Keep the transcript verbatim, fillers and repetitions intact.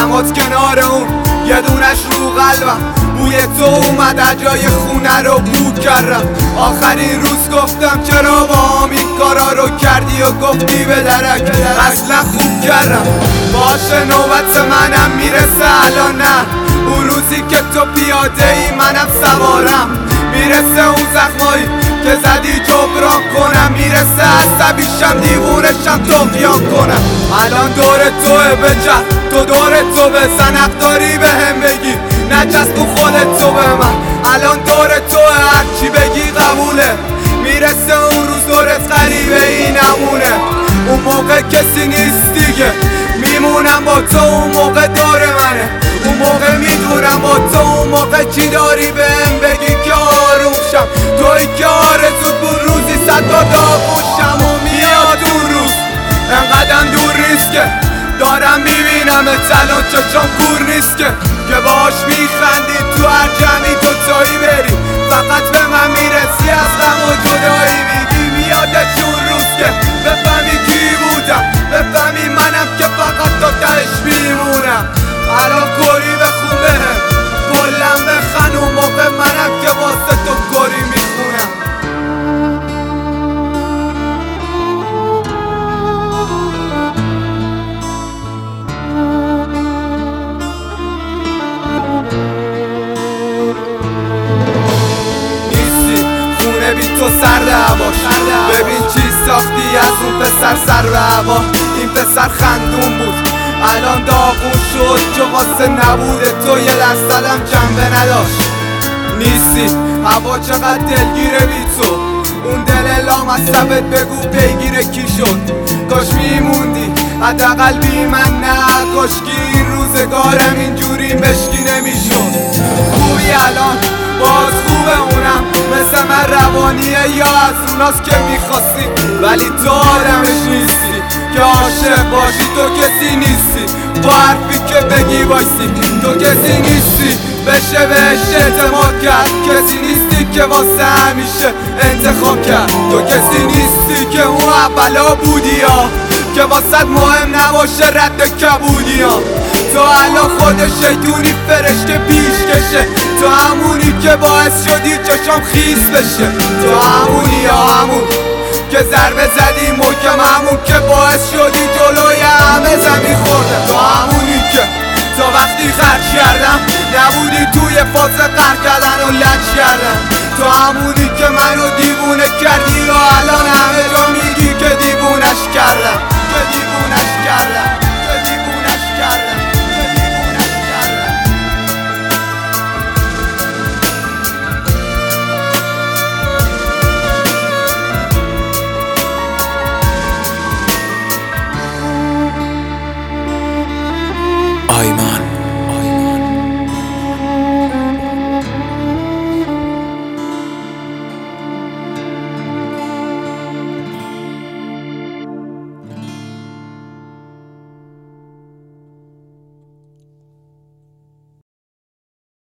دیدمت کنار اون یه دونش رو قلبم، بوی تو اومد جای خونه رو بو کردم. آخرین روز گفتم چرا با هم این کارا رو کردی و گفتی به درک، اصلا خوب کردم. باشه نوبت منم میرسه الان، نه اون روزی که تو پیاده ای منم سوارم، میرسه اون زخمایی که زدی جبران کنم، میرسه عصبیشم دیوونشم طغیان کنم. الان دور توه بچه تو دور تو بزن، حق داری به هم بگی نچسب خودت تو به من. الان دور توه هرچی بگی قبوله، میرسه اون روز دورت غریبه ای نمونه. اون موقع کسی نیست دیگه، میمونم با تو اون موقع دور منه. اون موقع میدونم با تو اون موقع چی داری بهم بگی که آروم شم. توی که آرزوت بود روزی صد تا داغوشم و میاد اون روز انقدر دور نیست که دارم میبینم الان چشم کور نیست که که باش میخندی تو هر جمعی تو تایی بری، فقط به من میرسی از غم و جدایی میگی. میادش اون روز که بفهمی کی بودم، بفهمی منم که فقط تا تهش میمونم. الان کوری بخون بهم کلم بخن اون موقع منم که واسه تو کوری میخونم. بی تو سرد هواش، ببین چی ساختی از اون پسر سر به هوا. این پسر خندون بود الان داغون شد که واسه نبوده تو یه درصدم جنبه نداشت. نیستی هوا چقدر دلگیره بی تو، اون دل لامصبت بگو پیگیر کی شد. کاش میموندی حداقل بی من، نه کاشکی این روزگارم اینجوری مشکی نمیشد. خوبی الان باز خوبه اونم مثل من روانیه یا از اوناست که میخواستی، ولی تو آدمش نیستی که عاشق باشی. تو کسی نیستی با حرفی که بگی وایسی، تو کسی نیستی بشه بهش اعتماد کرد، کسی نیستی که واسه همیشه انتخاب کرد. تو کسی نیستی که اون اولا بودی ها که واسه مهم نباشه رد کبودی ها. تو الان خود شیطونی فرشته پیش کشه، تو همونی که باعث شدی چشم خیس بشه، تو همونی یا همون که ضربه زدی محکم، همون که باعث شدی جلوی همه زمین خوردم، تو همونی که تا وقتی خرج کردم نبودی توی فاز قهر کردن و لج کردم، تو همونی که منو دیوونه کردی و الان همه جا میگی که دیوونش کردم، که دیوونش کردم.